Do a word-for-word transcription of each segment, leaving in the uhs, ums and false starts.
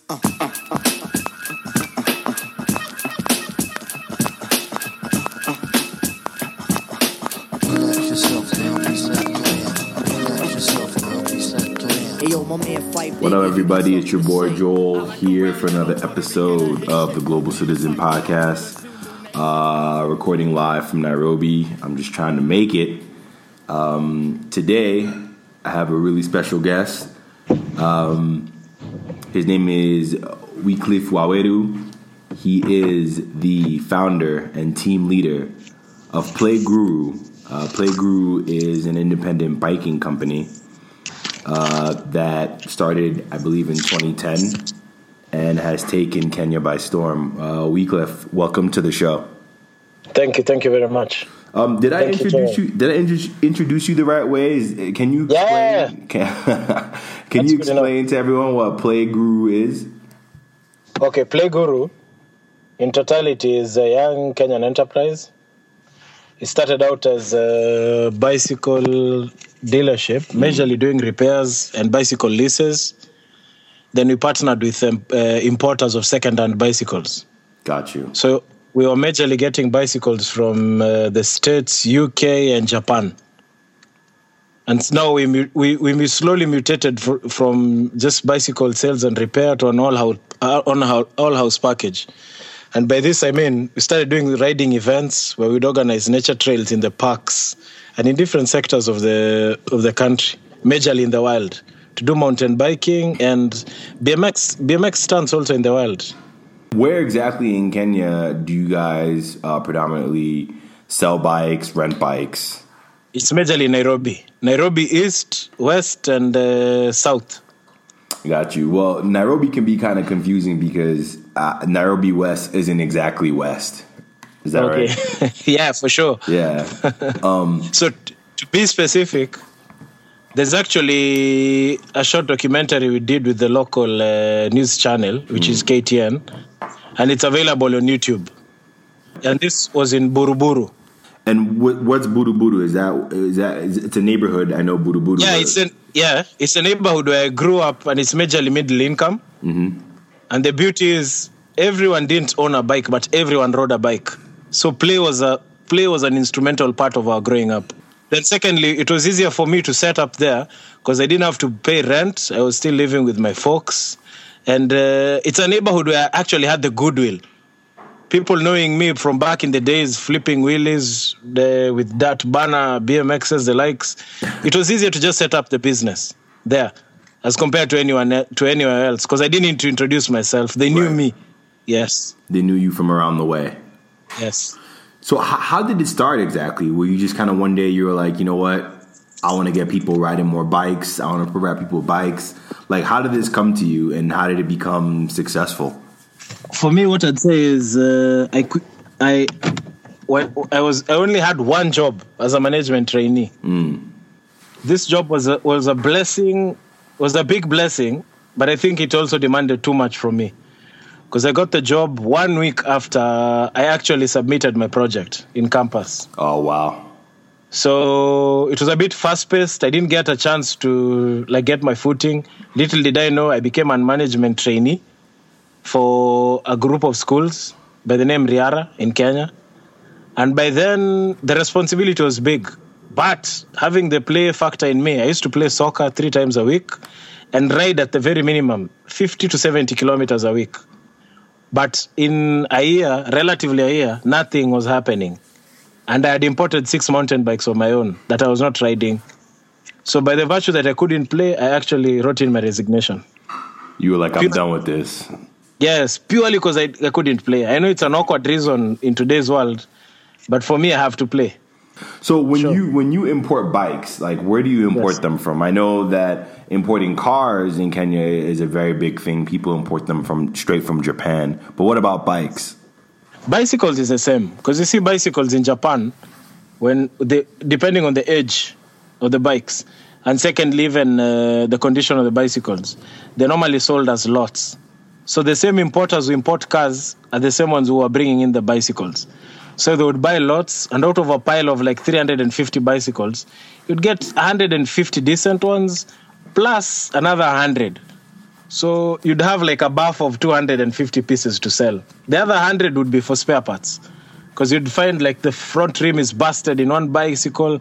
What up, everybody? It's your boy Joel here for another episode of the Global Citizen Podcast. Uh, recording live from Nairobi. I'm just trying to make it. Um, today, I have a really special guest. Um, his name is Wycliffe Waweru. He is the founder and team leader of Play Guru. Uh, Play Guru is an independent biking company uh, that started, I believe, in twenty ten and has taken Kenya by storm. Uh, Wycliffe, welcome to the show. Thank you, thank you very much. Um, did I thank introduce you? you did I intro- introduce you the right way? Is, can you explain? Yeah. Can, can you explain to everyone what Play Guru is? Okay, Play Guru, in totality, is a young Kenyan enterprise. It started out as a bicycle dealership, mm. majorly doing repairs and bicycle leases. Then we partnered with um, uh, importers of second-hand bicycles. Got you. So we were majorly getting bicycles from uh, the States, U K, and Japan. And now we we we slowly mutated for, from just bicycle sales and repair to an all-house on all-house package. And by this, I mean, we started doing riding events where we'd organize nature trails in the parks and in different sectors of the of the country, majorly in the wild, to do mountain biking and B M X B M X stunts also in the wild. Where exactly in Kenya do you guys uh, predominantly sell bikes, rent bikes? It's majorly Nairobi. Nairobi East, West, and uh, South. Got you. Well, Nairobi can be kind of confusing because uh, Nairobi West isn't exactly West. Is that okay. right? Yeah, for sure. Yeah. Um, so t- to be specific, there's actually a short documentary we did with the local uh, news channel, which mm. is K T N, and it's available on YouTube. And this was in Buruburu. And what, what's Buruburu? Is that is that is, it's a neighborhood? I know Buruburu. Yeah, it's a yeah, it's a neighborhood where I grew up, and it's majorly middle income. Mm-hmm. And the beauty is, everyone didn't own a bike, but everyone rode a bike. So play was a play was an instrumental part of our growing up. Then secondly, it was easier for me to set up there because I didn't have to pay rent. I was still living with my folks, and uh, it's a neighborhood where I actually had the goodwill. People knowing me from back in the days, flipping wheelies the, with that banner, B M Xs, the likes. It was easier to just set up the business there as compared to anyone to anywhere else because I didn't need to introduce myself. They knew right. me. Yes. They knew you from around the way. Yes. So h- how did it start exactly? Were you just kind of one day you were like, you know what? I want to get people riding more bikes. I want to provide people with bikes. Like, how did this come to you and how did it become successful? For me, what I'd say is uh, I, I, when I was I only had one job as a management trainee. Mm. This job was a, was a blessing, was a big blessing, but I think it also demanded too much from me because I got the job one week after I actually submitted my project in campus. Oh wow! So it was a bit fast-paced. I didn't get a chance to like get my footing. Little did I know, I became a management trainee for a group of schools by the name Riara in Kenya. And by then, the responsibility was big. But having the play factor in me, I used to play soccer three times a week and ride at the very minimum fifty to seventy kilometers a week. But in a year, relatively a year, nothing was happening. And I had imported six mountain bikes of my own that I was not riding. So by the virtue that I couldn't play, I actually wrote in my resignation. You were like, I'm done with this. Yes, purely because I, I couldn't play. I know it's an awkward reason in today's world, but for me, I have to play. So when sure. you when you import bikes, like where do you import yes. them from? I know that importing cars in Kenya is a very big thing. People import them from straight from Japan. But what about bikes? Bicycles is the same because you see bicycles in Japan, when they depending on the age of the bikes, and secondly even uh, the condition of the bicycles, they're normally sold as lots. So the same importers who import cars are the same ones who are bringing in the bicycles. So they would buy lots, and out of a pile of like three hundred fifty bicycles, you'd get one hundred fifty decent ones, plus another one hundred. So you'd have like a buff of two hundred fifty pieces to sell. The other one hundred would be for spare parts. Because you'd find like the front rim is busted in one bicycle,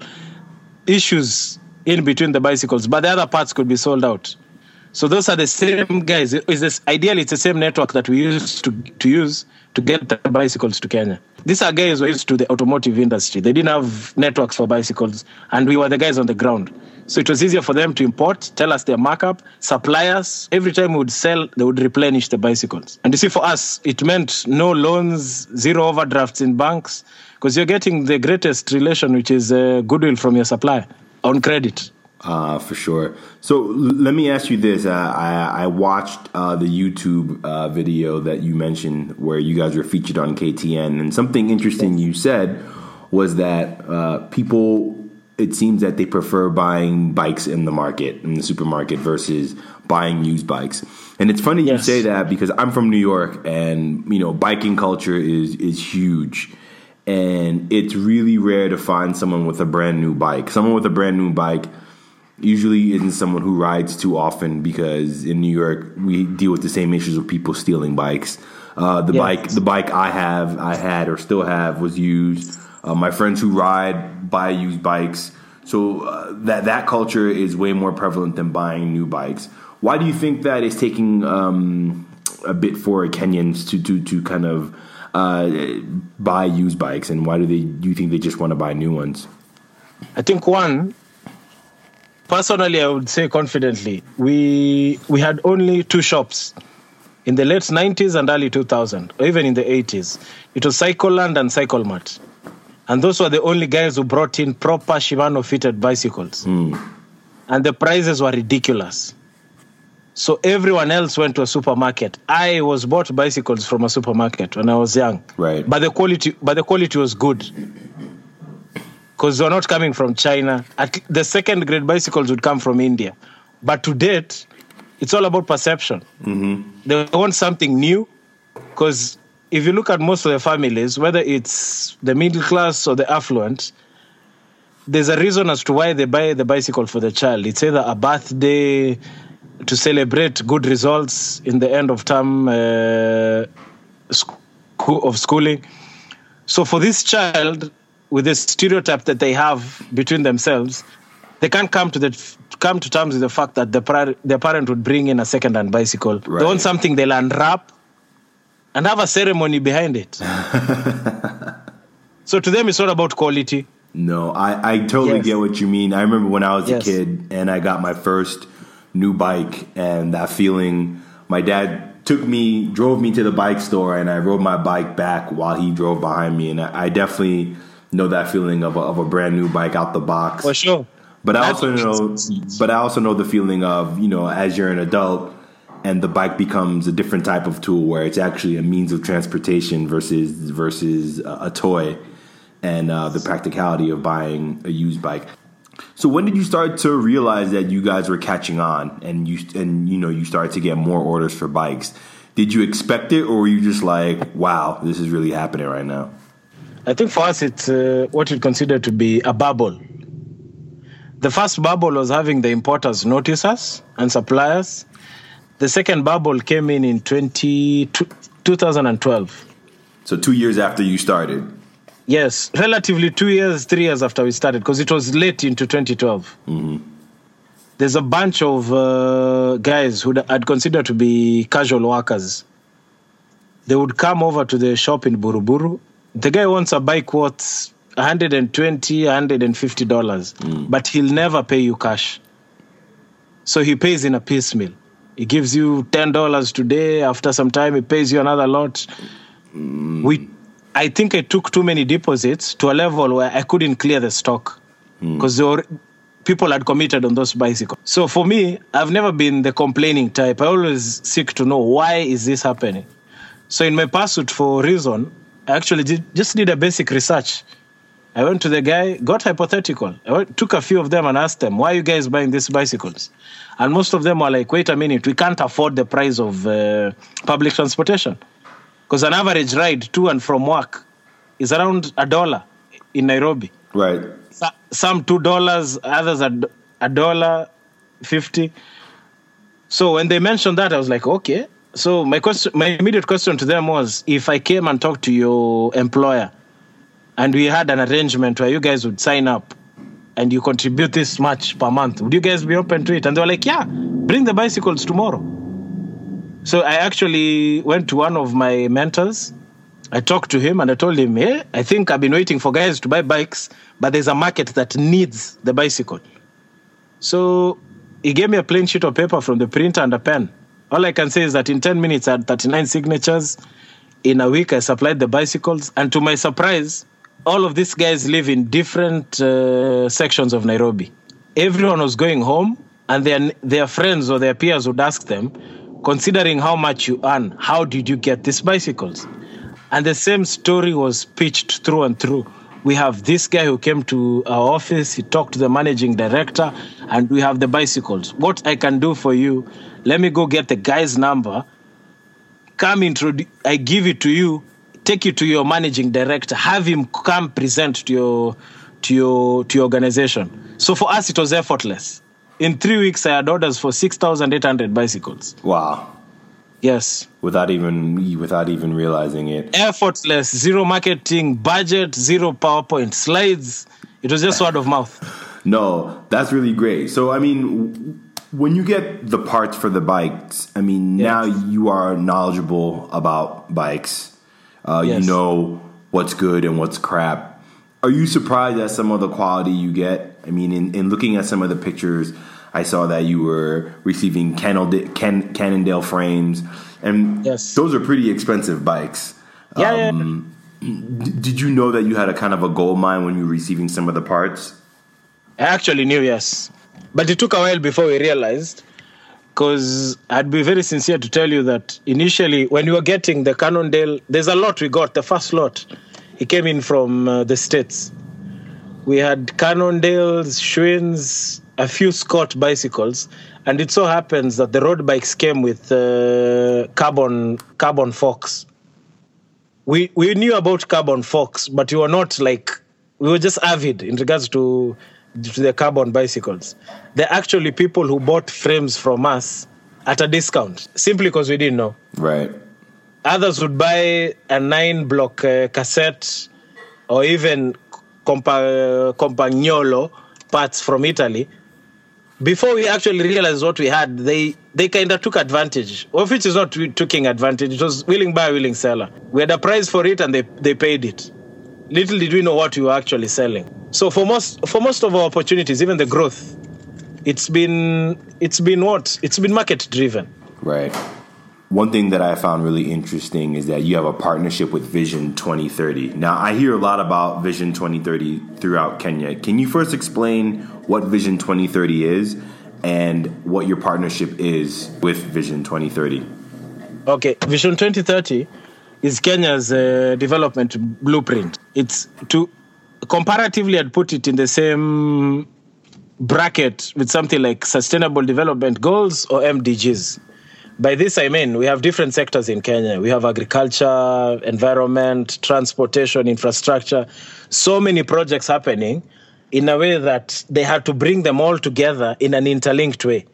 issues in between the bicycles, but the other parts could be sold out. So those are the same guys. It's this, ideally, it's the same network that we used to, to use to get the bicycles to Kenya. These are guys who are used to the automotive industry. They didn't have networks for bicycles, and we were the guys on the ground. So it was easier for them to import, tell us their markup, supply us. Every time we would sell, they would replenish the bicycles. And you see, for us, it meant no loans, zero overdrafts in banks, because you're getting the greatest relation, which is uh, goodwill from your supplier on credit. Uh, for sure. So l- let me ask you this. Uh, I, I watched uh, the YouTube uh, video that you mentioned where you guys were featured on K T N. And something interesting you said was that uh, people, it seems that they prefer buying bikes in the market, in the supermarket, versus buying used bikes. And it's funny yes. you say that because I'm from New York and, you know, biking culture is is huge. And it's really rare to find someone with a brand new bike. Someone with a brand new bike usually isn't someone who rides too often because in New York we deal with the same issues of people stealing bikes. Uh, the yes. bike, the bike I have, I had or still have was used. Uh, my friends who ride buy used bikes, so uh, that that culture is way more prevalent than buying new bikes. Why do you think that it's taking um, a bit for Kenyans to to to kind of uh, buy used bikes, and why do they? Do you think they just want to buy new ones? I think one. Personally, I would say confidently, we we had only two shops in the late nineties and early two thousands, or even in the eighties. It was Cycleland and Cyclemart. And those were the only guys who brought in proper Shimano-fitted bicycles. Mm. And the prices were ridiculous. So everyone else went to a supermarket. I was bought bicycles from a supermarket when I was young. Right. But the quality, but the quality was good. Because they were not coming from China. At the second grade bicycles would come from India. But to date, it's all about perception. Mm-hmm. They want something new. Because if you look at most of the families, whether it's the middle class or the affluent, there's a reason as to why they buy the bicycle for the child. It's either a birthday, to celebrate good results in the end of term uh, school, of schooling. So for this child, with the stereotype that they have between themselves, they can't come to the come to terms with the fact that the par- their parent would bring in a second-hand bicycle. Right. They want something they'll unwrap and have a ceremony behind it. So to them, it's not about quality. No, I, I totally yes. get what you mean. I remember when I was yes. a kid and I got my first new bike, and that feeling, my dad took me, drove me to the bike store, and I rode my bike back while he drove behind me. And I, I definitely know that feeling of a, of a brand new bike out the box. For sure. But I also know, but I also know the feeling of, you know, as you're an adult and the bike becomes a different type of tool where it's actually a means of transportation versus versus a, a toy, and uh, the practicality of buying a used bike. So when did you start to realize that you guys were catching on, and you and you know you started to get more orders for bikes? Did you expect it, or were you just like, "Wow, this is really happening right now"? I think for us, it's uh, what we consider to be a bubble. The first bubble was having the importers notice us and suppliers. The second bubble came in in twenty, two thousand twelve. So two years after you started. Yes, relatively two years, three years after we started, because it was late into twenty twelve. Mm-hmm. There's a bunch of uh, guys who I'd consider to be casual workers. They would come over to the shop in Buruburu. The guy wants a bike worth one hundred twenty dollars, one hundred fifty dollars, mm. but he'll never pay you cash. So he pays in a piecemeal. He gives you ten dollars today. After some time, he pays you another lot. Mm. We I think I took too many deposits to a level where I couldn't clear the stock because mm. people had committed on those bicycles. So for me, I've never been the complaining type. I always seek to know, why is this happening? So in my pursuit for reason, I actually did, just did a basic research. I went to the guy, got hypothetical. I went, took a few of them and asked them, why are you guys buying these bicycles? And most of them were like, wait a minute, we can't afford the price of uh, public transportation. Because an average ride to and from work is around a dollar in Nairobi. Right. Some two dollars, others a dollar fifty. So when they mentioned that, I was like, okay. So my question, my immediate question to them was, if I came and talked to your employer and we had an arrangement where you guys would sign up and you contribute this much per month, would you guys be open to it? And they were like, yeah, bring the bicycles tomorrow. So I actually went to one of my mentors. I talked to him and I told him, hey, I think I've been waiting for guys to buy bikes, but there's a market that needs the bicycle. So he gave me a plain sheet of paper from the printer and a pen. All I can say is that in ten minutes I had thirty-nine signatures. In a week I supplied the bicycles. And to my surprise, all of these guys live in different uh, sections of Nairobi. Everyone was going home and their, their friends or their peers would ask them, considering how much you earn, how did you get these bicycles? And the same story was pitched through and through. We have this guy who came to our office, he talked to the managing director, and we have the bicycles. What I can do for you, let me go get the guy's number, come introduce, I give it to you, take it to your managing director, have him come present to your to your to your organization. So for us, it was effortless. In three weeks, I had orders for six thousand eight hundred bicycles. Wow. Yes. Without even without even realizing it. Effortless, zero marketing budget, zero PowerPoint slides. It was just word of mouth. No, that's really great. So, I mean, when you get the parts for the bikes, I mean, yes. now you are knowledgeable about bikes. Uh, yes. You know what's good and what's crap. Are you surprised at some of the quality you get? I mean, in, in looking at some of the pictures, I saw that you were receiving Cannondale, Can, Cannondale frames, and yes. those are pretty expensive bikes. Yeah, um, yeah. D- did you know that you had a kind of a gold mine when you were receiving some of the parts? I actually knew, yes. But it took a while before we realized, because I'd be very sincere to tell you that initially, when we were getting the Cannondale, there's a lot we got. The first lot, it came in from uh, the States. We had Cannondales, Schwinns, a few Scott bicycles, and it so happens that the road bikes came with uh, carbon carbon forks. We we knew about carbon forks, but we were not like, we were just avid in regards to, to the carbon bicycles. They're actually people who bought frames from us at a discount, simply because we didn't know. Right. Others would buy a nine-block uh, cassette or even Compa- Compagnolo parts from Italy. Before we actually realized what we had, they, they kind of took advantage, of which is not taking advantage. It was willing buyer, willing seller. We had a price for it and they, they paid it. Little did we know what we were actually selling. So for most for most of our opportunities, even the growth, it's been it's been what? It's been market driven. Right. One thing that I found really interesting is that you have a partnership with Vision twenty thirty. Now, I hear a lot about Vision twenty thirty throughout Kenya. Can you first explain what Vision twenty thirty is and what your partnership is with Vision twenty thirty? Okay, Vision twenty thirty is Kenya's uh, development blueprint. It's to comparatively, I'd put it in the same bracket with something like Sustainable Development Goals or M D Gs. By this, I mean, we have different sectors in Kenya. We have agriculture, environment, transportation, infrastructure, so many projects happening in a way that they had to bring them all together in an interlinked way.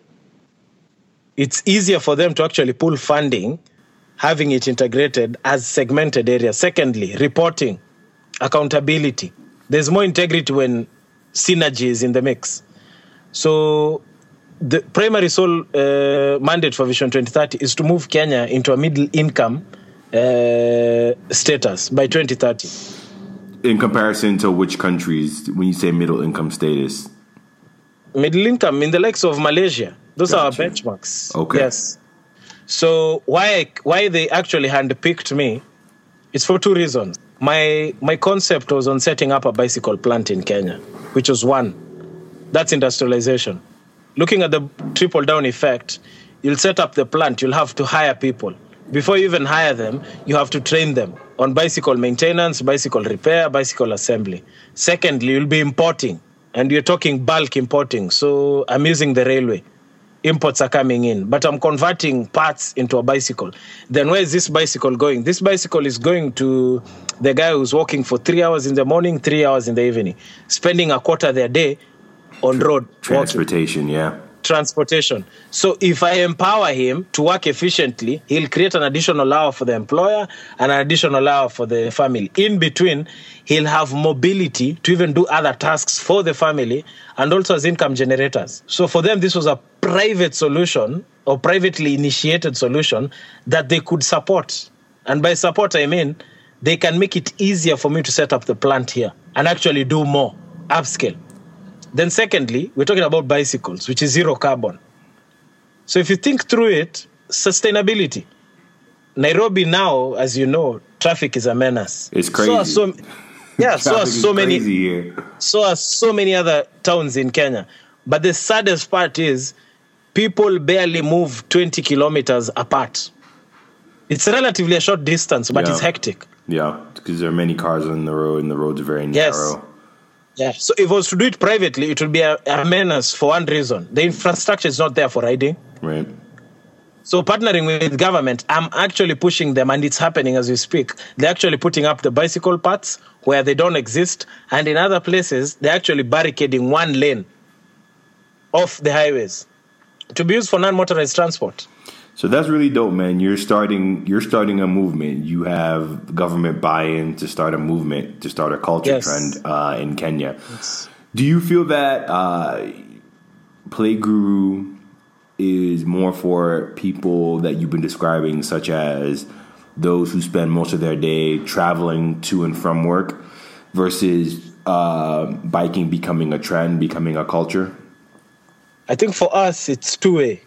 It's easier for them to actually pull funding, having it integrated as segmented areas. Secondly, reporting, accountability. There's more integrity when synergy is in the mix. So the primary sole uh, mandate for Vision twenty thirty is to move Kenya into a middle income uh, status by twenty thirty. In comparison to which countries, when you say middle income status? Middle income in the likes of Malaysia. Those Gotcha. are our benchmarks. Okay. Yes. So why why they actually handpicked me, it's for two reasons. My my concept was on setting up a bicycle plant in Kenya, which was one. That's industrialization. Looking at the triple down effect, you'll set up the plant, you'll have to hire people. Before you even hire them, you have to train them on bicycle maintenance, bicycle repair, bicycle assembly. Secondly, you'll be importing, and you're talking bulk importing. So I'm using the railway. Imports are coming in, but I'm converting parts into a bicycle. Then where is this bicycle going? This bicycle is going to the guy who's walking for three hours in the morning, three hours in the evening, spending a quarter of their day on road. Transportation, walking. yeah. transportation. So if I empower him to work efficiently, he'll create an additional hour for the employer and an additional hour for the family. In between, he'll have mobility to even do other tasks for the family and also as income generators. So for them, this was a private solution or privately initiated solution that they could support. And by support, I mean they can make it easier for me to set up the plant here and actually do more, upscale. Then secondly, we're talking about bicycles, which is zero carbon. So if you think through it, sustainability. Nairobi now, as you know, traffic is a menace. It's crazy. So are so, yeah, so are so many, here. so are so many other towns in Kenya. But the saddest part is people barely move twenty kilometers apart. It's relatively a short distance, but yeah. it's hectic. Yeah, because there are many cars on the road and the roads are very narrow. Yes. Yeah. So if I was to do it privately, it would be a, a menace for one reason. The infrastructure is not there for riding. Right. So partnering with government, I'm actually pushing them, and it's happening as we speak. They're actually putting up the bicycle paths where they don't exist. And in other places, they're actually barricading one lane off the highways to be used for non-motorized transport. So that's really dope, man. You're starting you're starting a movement. You have government buy-in to start a movement, to start a culture yes. trend uh, in Kenya. Yes. Do you feel that uh, Play Guru is more for people that you've been describing, such as those who spend most of their day traveling to and from work, versus uh, biking becoming a trend, becoming a culture? I think for us, it's two-way.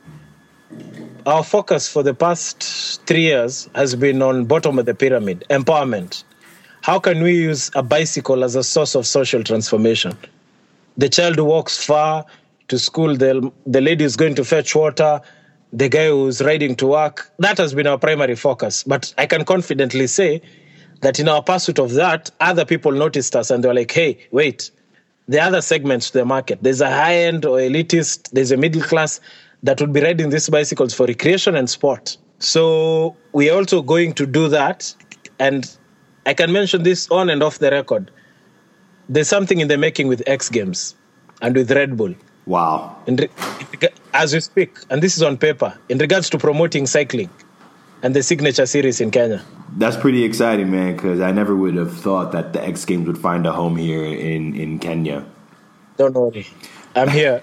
Our focus for the past three years has been on bottom of the pyramid, empowerment. How can we use a bicycle as a source of social transformation? The child who walks far to school, the, the lady who's going to fetch water, the guy who's riding to work, that has been our primary focus. But I can confidently say that in our pursuit of that, other people noticed us and they were like, hey, wait, there are other segments to the market. There's a high-end or elitist, there's a middle class that would be riding these bicycles for recreation and sport. So we are also going to do that. And I can mention this on and off the record. There's something in the making with X Games and with Red Bull. Wow. In re- as we speak, and this is on paper, in regards to promoting cycling and the Signature Series in Kenya. That's pretty exciting, man, because I never would have thought that the X Games would find a home here in, in Kenya. Don't worry. I'm here.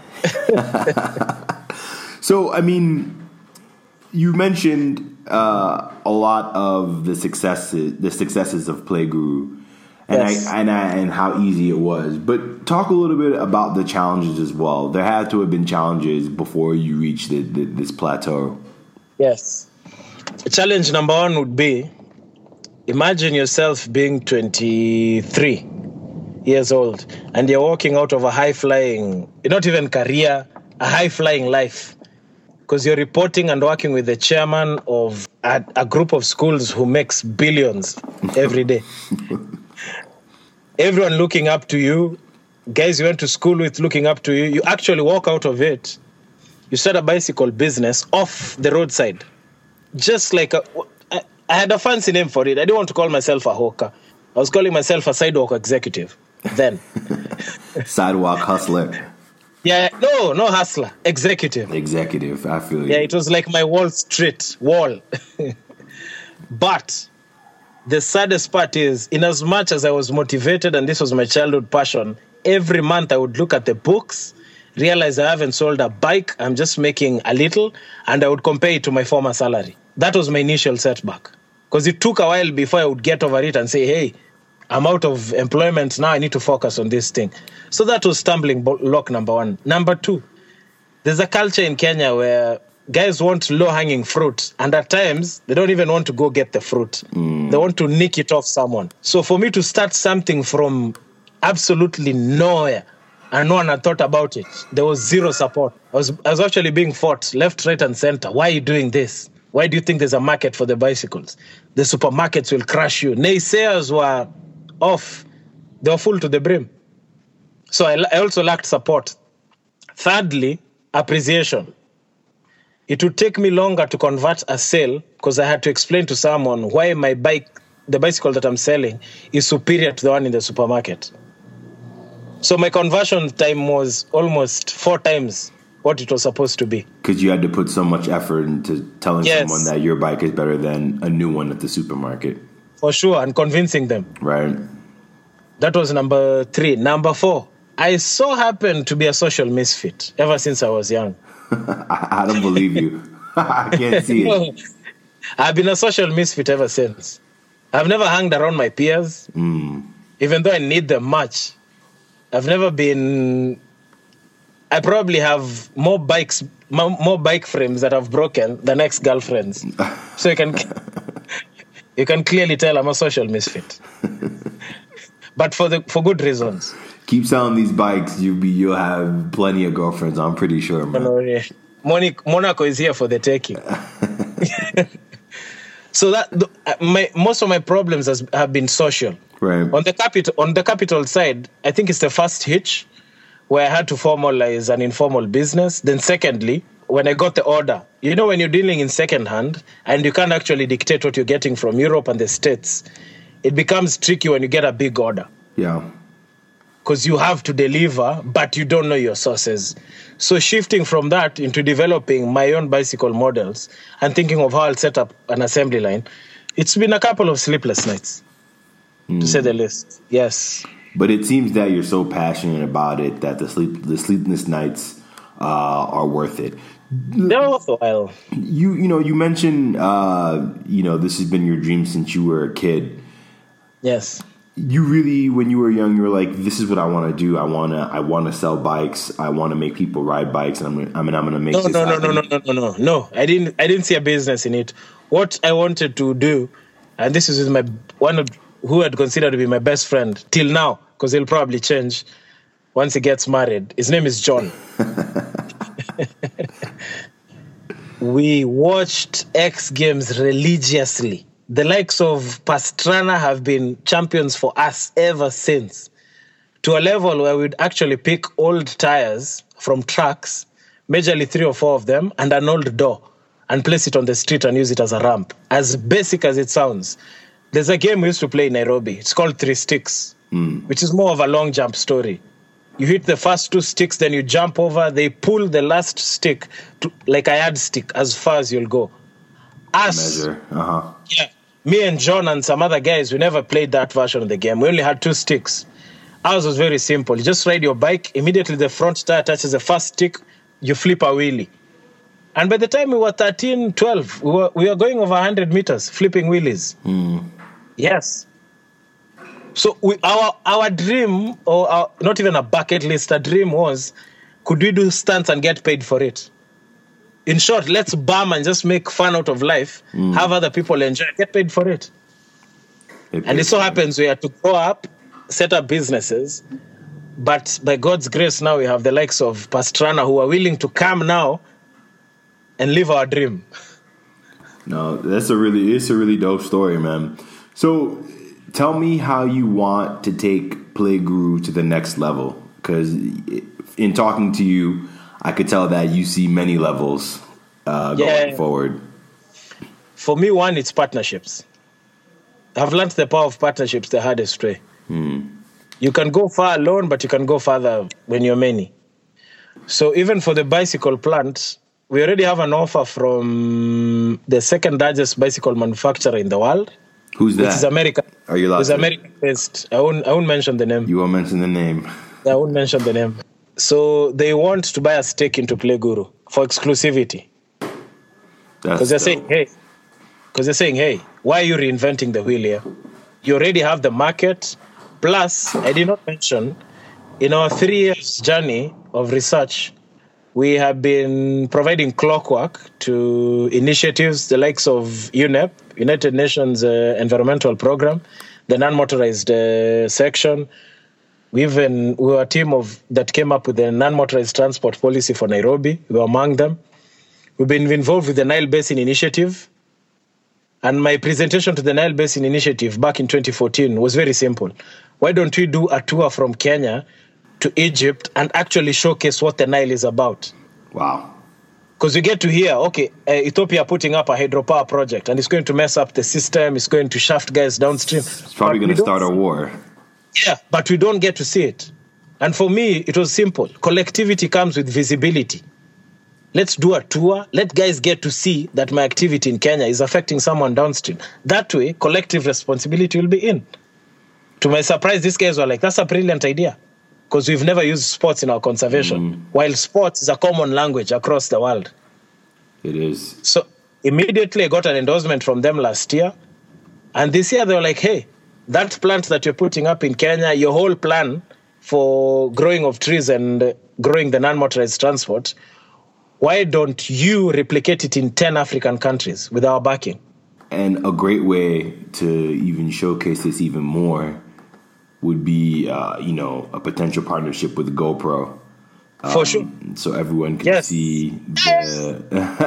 So, I mean, you mentioned uh, a lot of the successes, the successes of Play Guru, and yes. I, and I, and how easy it was. But talk a little bit about the challenges as well. There had to have been challenges before you reached the, the, this plateau. Yes. Challenge number one would be, imagine yourself being twenty-three years old and you're walking out of a high-flying, not even career, a high-flying life. Because you're reporting and working with the chairman of a, a group of schools who makes billions every day. Everyone looking up to you, guys you went to school with looking up to you. You actually walk out of it. You start a bicycle business off the roadside. Just like a, I, I had a fancy name for it. I didn't want to call myself a hawker. I was calling myself a sidewalk executive then. Sidewalk hustler. Yeah, no, no hustler, executive. Executive, I feel you. Yeah, it was like my Wall Street wall. But the saddest part is, in as much as I was motivated and this was my childhood passion, every month I would look at the books, realize I haven't sold a bike, I'm just making a little, and I would compare it to my former salary. That was my initial setback. Because it took a while before I would get over it and say, hey, I'm out of employment now, I need to focus on this thing. So that was stumbling block number one. Number two, there's a culture in Kenya where guys want low-hanging fruit, and at times, they don't even want to go get the fruit. Mm. They want to nick it off someone. So for me to start something from absolutely nowhere, and no one had thought about it, there was zero support. I was, I was actually being fought left, right, and center. Why are you doing this? Why do you think there's a market for the bicycles? The supermarkets will crush you. Naysayers were off. They were full to the brim. So I, I also lacked support. Thirdly, appreciation. It would take me longer to convert a sale because I had to explain to someone why my bike, the bicycle that I'm selling, is superior to the one in the supermarket. So my conversion time was almost four times what it was supposed to be. Because you had to put so much effort into telling Yes. someone that your bike is better than a new one at the supermarket. For sure, and convincing them. Right. That was number three. Number four, I so happened to be a social misfit ever since I was young. I, I don't believe you. I can't see it. I've been a social misfit ever since. I've never hung around my peers, Mm. even though I need them much. I've never been... I probably have more bikes, more, more bike frames that I've broken than ex-girlfriends. So you can, you can clearly tell I'm a social misfit. But for the for good reasons. Keep selling these bikes, you'll be you'll have plenty of girlfriends. I'm pretty sure, man. Monic, Monaco is here for the taking. So that my most of my problems has, have been social. Right. On the capital on the capital side, I think it's the first hitch where I had to formalize an informal business. Then secondly, when I got the order, you know, when you're dealing in second hand and you can't actually dictate what you're getting from Europe and the States, it becomes tricky when you get a big order. Yeah. Because you have to deliver, but you don't know your sources. So shifting from that into developing my own bicycle models and thinking of how I'll set up an assembly line, it's been a couple of sleepless nights, mm. to say the least. Yes. But it seems that you're so passionate about it that the sleep the sleepless nights uh, are worth it. They're worthwhile. You you know you mentioned uh, you know this has been your dream since you were a kid. Yes. You really, when you were young, you were like, "This is what I want to do. I wanna, I wanna sell bikes. I want to make people ride bikes. And I'm, gonna, I mean, I'm gonna make no, this no, no, happen." no, no, no, no, no, no. I didn't, I didn't see a business in it. What I wanted to do, and this is with my one of who I'd consider to be my best friend till now, because he'll probably change once he gets married. His name is John. We watched X Games religiously. The likes of Pastrana have been champions for us ever since, to a level where we'd actually pick old tires from trucks, majorly three or four of them, and an old door, and place it on the street and use it as a ramp. As basic as it sounds, there's a game we used to play in Nairobi. It's called Three Sticks, mm. which is more of a long jump story. You hit the first two sticks, then you jump over. They pull the last stick, to, like a yardstick, as far as you'll go. Us, measure. Uh-huh. Yeah. Me and John and some other guys, we never played that version of the game. We only had two sticks. Ours was very simple. You just ride your bike, immediately the front tire touches the first stick, you flip a wheelie. And by the time we were thirteen, twelve, we were, we were going over one hundred meters, flipping wheelies. Mm. Yes. So we, our our dream, or our, not even a bucket list, a dream was, could we do stunts and get paid for it? In short, let's bum and just make fun out of life, mm. have other people enjoy, get paid for it. it and it so happens we had to grow up, set up businesses, but by God's grace now we have the likes of Pastrana who are willing to come now and live our dream. No, that's a really, it's a really dope story, man. So tell me how you want to take Play Guru to the next level, because in talking to you, I could tell that you see many levels uh, going yeah. forward. For me, one, it's partnerships. I've learned the power of partnerships the hardest way. Hmm. You can go far alone, but you can go farther when you're many. So even for the bicycle plant, we already have an offer from the second largest bicycle manufacturer in the world. Who's that? Which is American. Are you allowed It's American-based. I won't, I won't mention the name. You won't mention the name. I won't mention the name. So they want to buy a stake into Play Guru for exclusivity. Because they're saying, hey, because they're saying, hey, why are you reinventing the wheel here? You already have the market. Plus, I did not mention, in our three years journey of research, we have been providing clockwork to initiatives, the likes of U N E P, United Nations uh, Environmental Program, the non-motorized uh, section. We even we were a team of that came up with the non-motorized transport policy for Nairobi. We were among them. We've been involved with the Nile Basin Initiative. And my presentation to the Nile Basin Initiative back in twenty fourteen was very simple. Why don't we do a tour from Kenya to Egypt and actually showcase what the Nile is about? Wow. Because you get to hear, okay, uh, Ethiopia putting up a hydropower project and it's going to mess up the system, it's going to shaft guys downstream. It's probably going to start a war. Yeah, but we don't get to see it. And for me, it was simple. Collectivity comes with visibility. Let's do a tour. Let guys get to see that my activity in Kenya is affecting someone downstream. That way, collective responsibility will be in. To my surprise, these guys were like, that's a brilliant idea. Because we've never used sports in our conservation. Mm. While sports is a common language across the world. It is. So immediately I got an endorsement from them last year. And this year they were like, hey, that plant that you're putting up in Kenya, your whole plan for growing of trees and growing the non-motorized transport, why don't you replicate it in ten African countries with our backing? And a great way to even showcase this even more would be, uh, you know, a potential partnership with GoPro. Um, For sure. So everyone can yes. see the...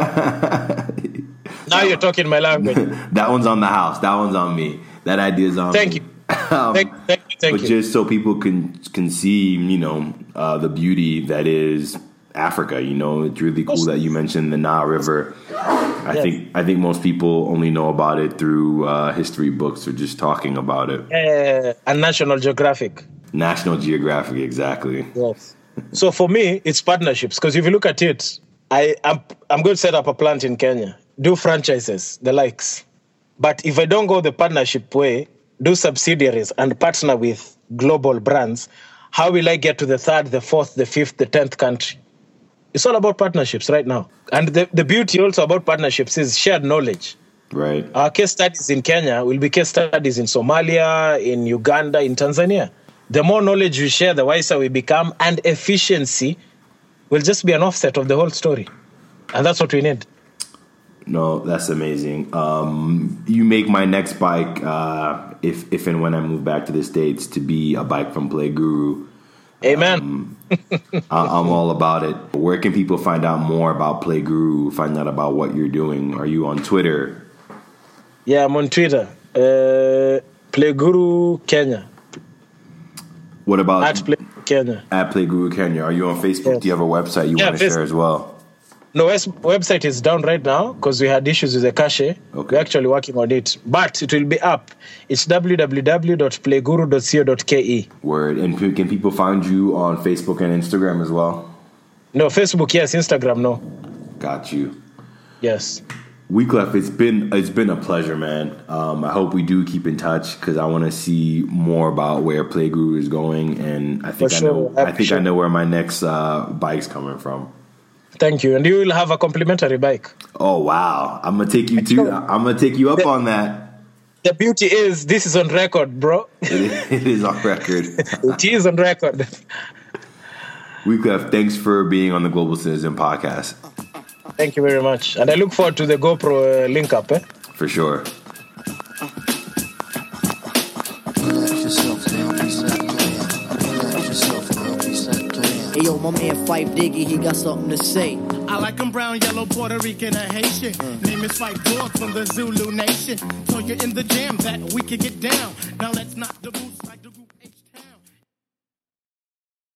Now you're talking my language. That one's on the house. That one's on me. That idea's on thank me. You. um, thank, thank you. Thank but you. just so people can can see, you know, uh, the beauty that is Africa. You know, it's really cool that you mentioned the Nile River. I yes. think I think most people only know about it through uh, history books or just talking about it. Uh, and National Geographic. National Geographic, exactly. Yes. So for me, it's partnerships. Because if you look at it, I, I'm, I'm going to set up a plant in Kenya, do franchises, the likes. But if I don't go the partnership way, do subsidiaries and partner with global brands, how will I get to the third, the fourth, the fifth, the tenth country? It's all about partnerships right now. And the, the beauty also about partnerships is shared knowledge. Right. Our case studies in Kenya will be case studies in Somalia, in Uganda, in Tanzania. The more knowledge we share, the wiser we become, and efficiency will just be an offset of the whole story. And that's what we need. No, that's amazing. Um, you make my next bike, uh, if if and when I move back to the States, to be a bike from Play Guru. Amen. Um, I, I'm all about it. Where can people find out more about Play Guru, find out about what you're doing? Are you on Twitter? Yeah, I'm on Twitter. Uh, Play Guru Kenya. What about at Play Kenya? At Play Guru Kenya. Are you on Facebook? Yes. Do you have a website you yeah, want to share as well? No, our website is down right now because we had issues with the cache. Okay. We're actually working on it. But it will be up. It's w w w dot playguru dot co dot k e. Word. And can people find you on Facebook and Instagram as well? No, Facebook, yes. Instagram, no. Got you. Yes. Wyclef, it's been it's been a pleasure, man. Um, I hope we do keep in touch because I want to see more about where Play Guru is going, and I think For I sure. know I, I think I know where my next uh, bike's coming from. Thank you, and you will have a complimentary bike. Oh wow! I'm gonna take you to. I'm gonna take you up the, on that. The beauty is this is on record, bro. It is, it is on record. It is on record. Wyclef, thanks for being on the Global Citizen Podcast. Thank you very much. And I look forward to the GoPro uh, link up. Eh? For sure. Hey yo, my man Fife Diggy, he got something to say. I like him brown, yellow, Puerto Rican, or Haitian. Mm. Name is Fife Dog from the Zulu Nation. So you're in the jam that we can get down. Now let's not the